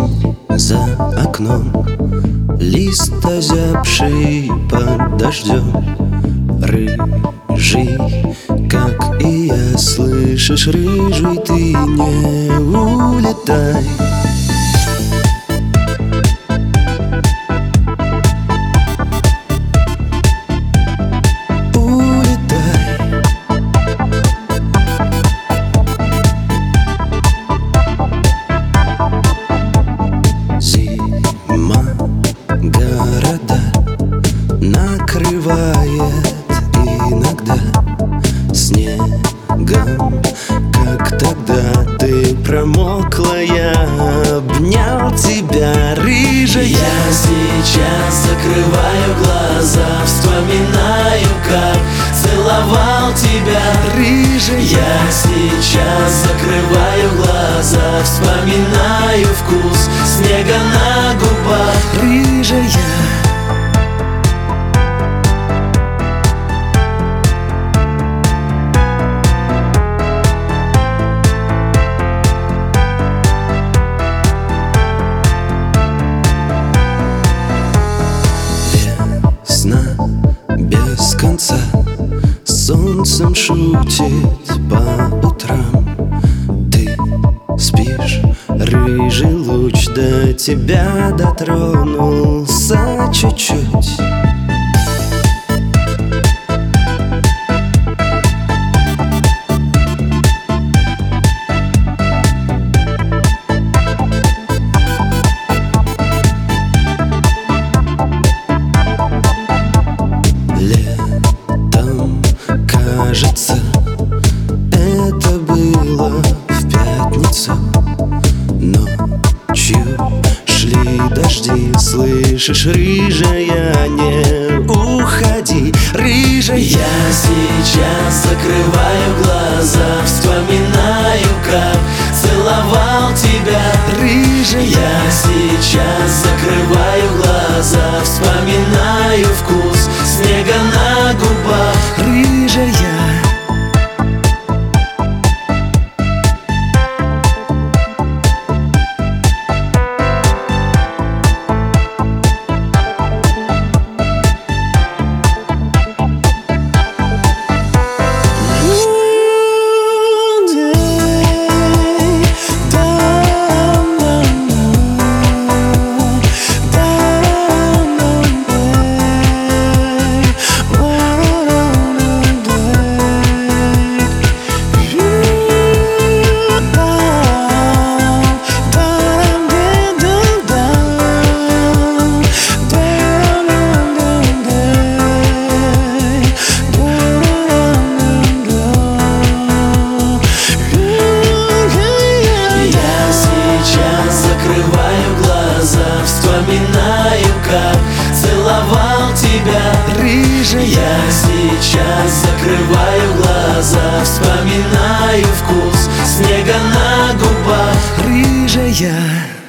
Осень за окном, лист озябший под дождем. Рыжий, как и я, слышишь, рыжий, ты не улетай. Города накрывает иногда снегом, как тогда ты промокла, я обнял тебя, рыжая. Я сейчас закрываю глаза, вспоминаю, как целовал тебя, рыжая. Я сейчас закрываю глаза, вспоминаю вкус снега на губах, рыжая. Весна без конца солнцем шутит по утрам. Ты спишь, рыжий луч до тебя дотронулся чуть-чуть. Летом, кажется, это было в пятницу. Ночью шли дожди, слышишь, рыжая, не уходи, рыжая. Я сейчас закрываю глаза, вспоминаю, как целовал тебя, рыжая. Я сейчас закрываю глаза, вспоминаю вкус снега на губах, рыжая. вспоминаю, как целовал тебя, рыжая. Я сейчас закрываю глаза, вспоминаю вкус снега на губах, рыжая.